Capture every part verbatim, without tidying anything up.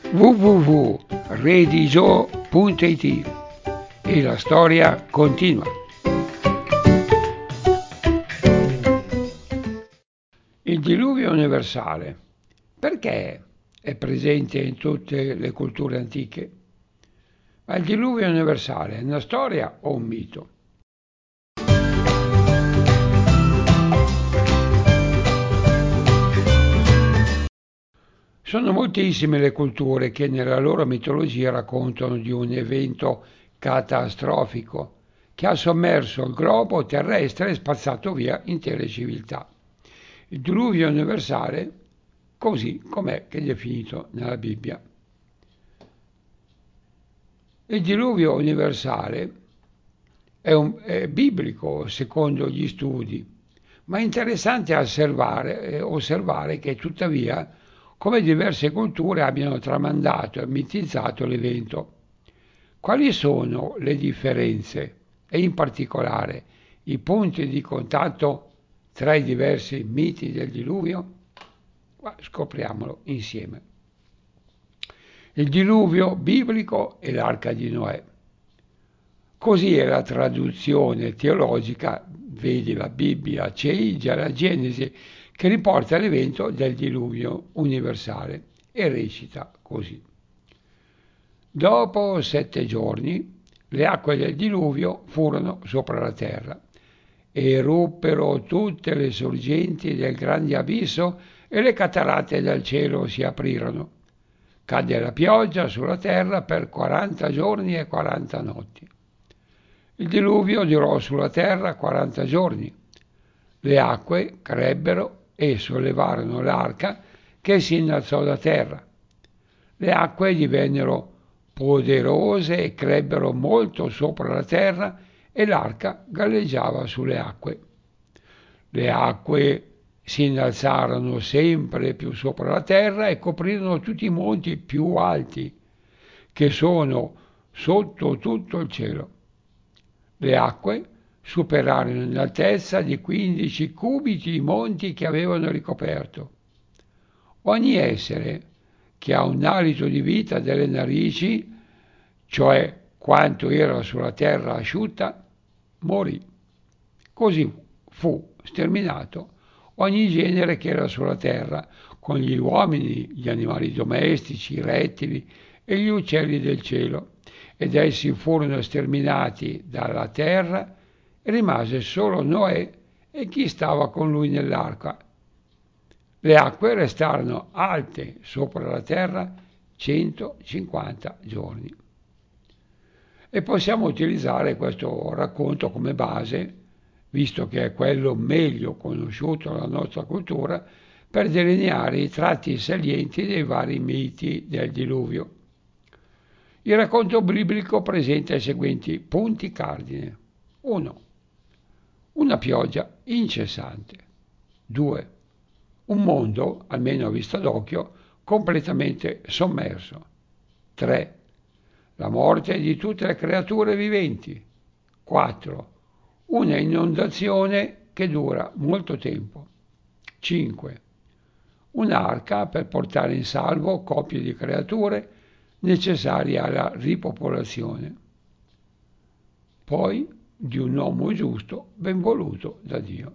w w w punto redigio punto it e la storia continua. Il diluvio universale. Perché è presente in tutte le culture antiche? Ma il diluvio universale è una storia o un mito? Sono moltissime le culture che nella loro mitologia raccontano di un evento catastrofico che ha sommerso il globo terrestre e spazzato via intere civiltà. Il diluvio universale, così com'è che è definito nella Bibbia. Il diluvio universale è, un, è biblico secondo gli studi, ma è interessante osservare, eh, osservare che tuttavia come diverse culture abbiano tramandato e mitizzato l'evento. Quali sono le differenze e in particolare i punti di contatto tra i diversi miti del diluvio? Scopriamolo insieme. Il diluvio biblico e l'arca di Noè. Così è la traduzione teologica, vedi la Bibbia, Ceigia, la Genesi, che riporta l'evento del diluvio universale e recita così. Dopo sette giorni le acque del diluvio furono sopra la terra e eruppero tutte le sorgenti del grande abisso e le cataratte del cielo si aprirono. Cadde la pioggia sulla terra per quaranta giorni e quaranta notti. Il diluvio durò sulla terra quaranta giorni. Le acque crebbero e sollevarono l'arca che si innalzò da terra. Le acque divennero poderose e crebbero molto sopra la terra e l'arca galleggiava sulle acque. Le acque si innalzarono sempre più sopra la terra e coprirono tutti i monti più alti che sono sotto tutto il cielo. Le acque superarono in altezza di quindici cubiti i monti che avevano ricoperto. Ogni essere che ha un alito di vita delle narici, cioè quanto era sulla terra asciutta, morì. Così fu sterminato ogni genere che era sulla terra, con gli uomini, gli animali domestici, i rettili e gli uccelli del cielo, ed essi furono sterminati dalla terra. Rimase solo Noè e chi stava con lui nell'arca. Le acque restarono alte sopra la terra centocinquanta giorni. E possiamo utilizzare questo racconto come base, visto che è quello meglio conosciuto nella nostra cultura, per delineare i tratti salienti dei vari miti del diluvio. Il racconto biblico presenta i seguenti punti cardine. uno. Una pioggia incessante. due. Un mondo, almeno a vista d'occhio, completamente sommerso. tre. La morte di tutte le creature viventi. quattro. Una inondazione che dura molto tempo. cinque. Un'arca per portare in salvo coppie di creature necessarie alla ripopolazione. Poi di un uomo giusto ben voluto da Dio.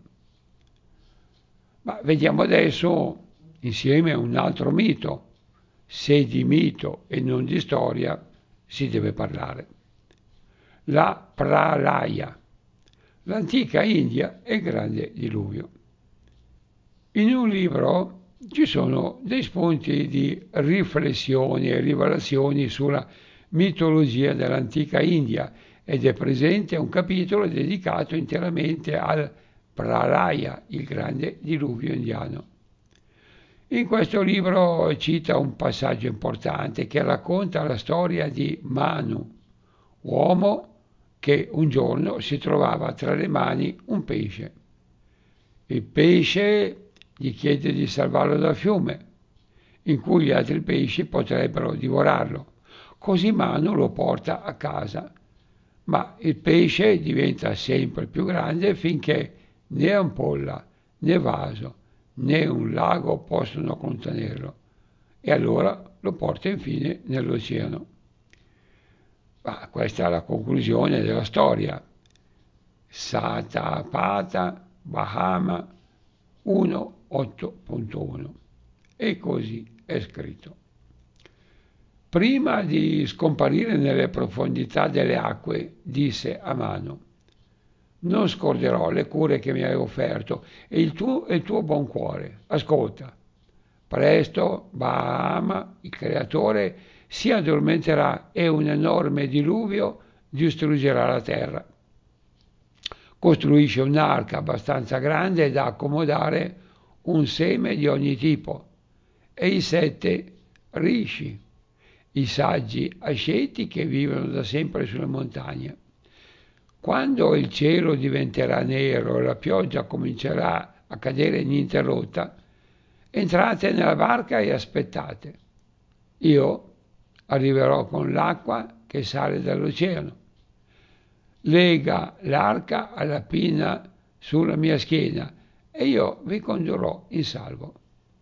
Ma vediamo adesso insieme un altro mito, se di mito e non di storia si deve parlare. La Pralaya, l'antica India e il grande diluvio. In un libro ci sono dei spunti di riflessioni e rivelazioni sulla mitologia dell'antica India ed è presente un capitolo dedicato interamente al Pralaya, il grande diluvio indiano. In questo libro cita un passaggio importante che racconta la storia di Manu, uomo che un giorno si trovava tra le mani un pesce. Il pesce gli chiede di salvarlo dal fiume, in cui gli altri pesci potrebbero divorarlo. Così Manu lo porta a casa, ma il pesce diventa sempre più grande finché né ampolla, né vaso, né un lago possono contenerlo. E allora lo porta infine nell'oceano. Ma questa è la conclusione della storia. Satapatha Bahama uno otto punto uno. E così è scritto. Prima di scomparire nelle profondità delle acque, disse a Manu: non scorderò le cure che mi hai offerto e il tuo, e il tuo buon cuore. Ascolta, presto Bahama, il creatore, si addormenterà e un enorme diluvio distruggerà la terra. Costruisce un'arca abbastanza grande da accomodare un seme di ogni tipo e i sette rishi, i saggi asceti che vivono da sempre sulle montagne. Quando il cielo diventerà nero e la pioggia comincerà a cadere ininterrotta, entrate nella barca e aspettate. Io arriverò con l'acqua che sale dall'oceano. Lega l'arca alla pinna sulla mia schiena e io vi condurrò in salvo.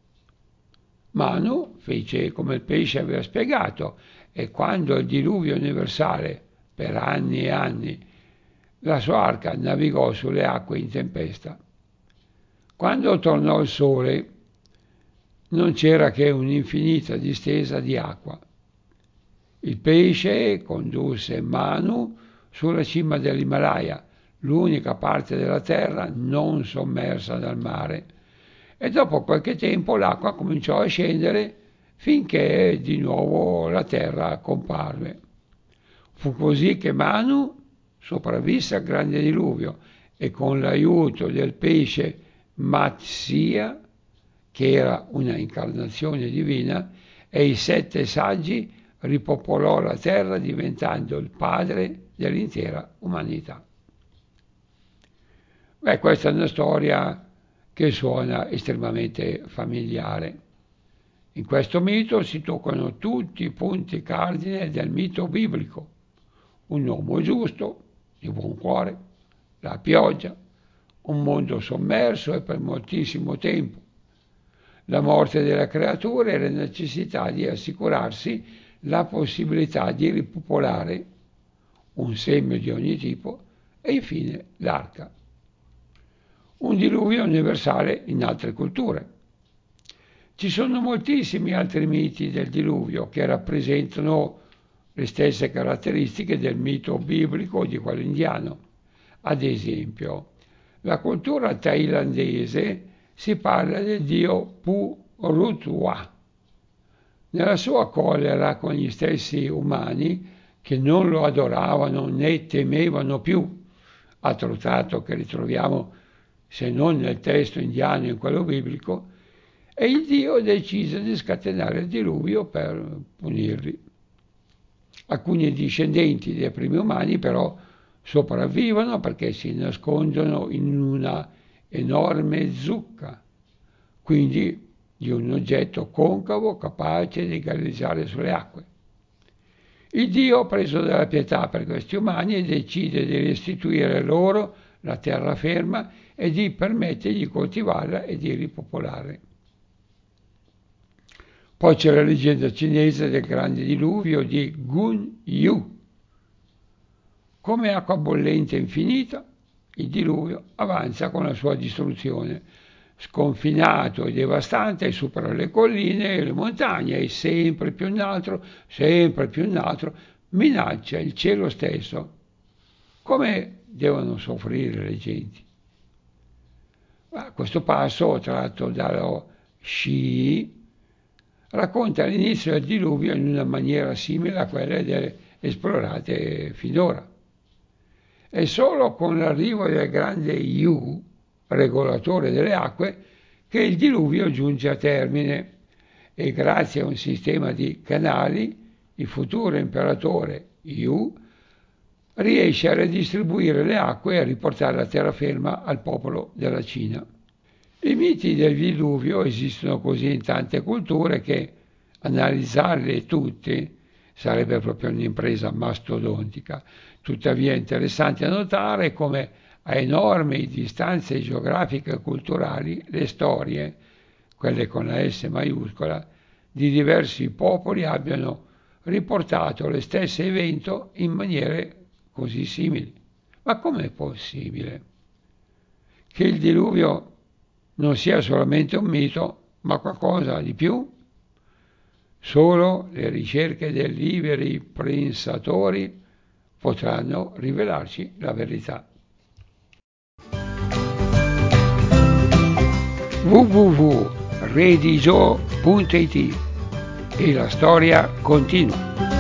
Manu fece come il pesce aveva spiegato e quando il diluvio universale, per anni e anni, la sua arca navigò sulle acque in tempesta. Quando tornò il sole, non c'era che un'infinita distesa di acqua. Il pesce condusse Manu sulla cima dell'Himalaya, l'unica parte della terra non sommersa dal mare, e dopo qualche tempo l'acqua cominciò a scendere finché di nuovo la terra comparve. Fu così che Manu sopravvisse al grande diluvio e con l'aiuto del pesce Matsya, che era una incarnazione divina, e i sette saggi ripopolò la terra diventando il padre dell'intera umanità. Beh, questa è una storia che suona estremamente familiare. In questo mito si toccano tutti i punti cardine del mito biblico. Un uomo giusto, di buon cuore, la pioggia, un mondo sommerso e per moltissimo tempo, la morte della creatura e la necessità di assicurarsi la possibilità di ripopolare un seme di ogni tipo e infine l'arca. Un diluvio universale in altre culture. Ci sono moltissimi altri miti del diluvio che rappresentano le stesse caratteristiche del mito biblico o di quello indiano. Ad esempio, la cultura thailandese si parla del dio Purutwa. Nella sua collera con gli stessi umani che non lo adoravano né temevano più, altro tratto che ritroviamo se non nel testo indiano in quello biblico, e il dio decise di scatenare il diluvio per punirli. Alcuni discendenti dei primi umani però sopravvivono perché si nascondono in una enorme zucca, quindi di un oggetto concavo capace di galleggiare sulle acque. Il Dio, preso dalla pietà per questi umani, decide di restituire loro la terraferma e di permettergli di coltivarla e di ripopolare. Poi c'è la leggenda cinese del grande diluvio di Gun Yu. Come acqua bollente infinita, il diluvio avanza con la sua distruzione. Sconfinato e devastante, supera le colline e le montagne e sempre più in alto, sempre più in alto, minaccia il cielo stesso. Come devono soffrire le genti? Ma questo passo, tratto dallo Sci, racconta l'inizio del diluvio in una maniera simile a quelle delle esplorate finora. È solo con l'arrivo del grande Yu, regolatore delle acque, che il diluvio giunge a termine e grazie a un sistema di canali il futuro imperatore Yu riesce a redistribuire le acque e a riportare la terraferma al popolo della Cina. I miti del diluvio esistono così in tante culture che analizzarli tutti sarebbe proprio un'impresa mastodontica. Tuttavia è interessante notare come a enormi distanze geografiche e culturali le storie, quelle con la S maiuscola, di diversi popoli abbiano riportato lo stesso evento in maniere così simili. Ma com'è possibile che il diluvio non sia solamente un mito, ma qualcosa di più? Solo le ricerche dei liberi pensatori potranno rivelarci la verità. w w w punto redigio punto it E la storia continua.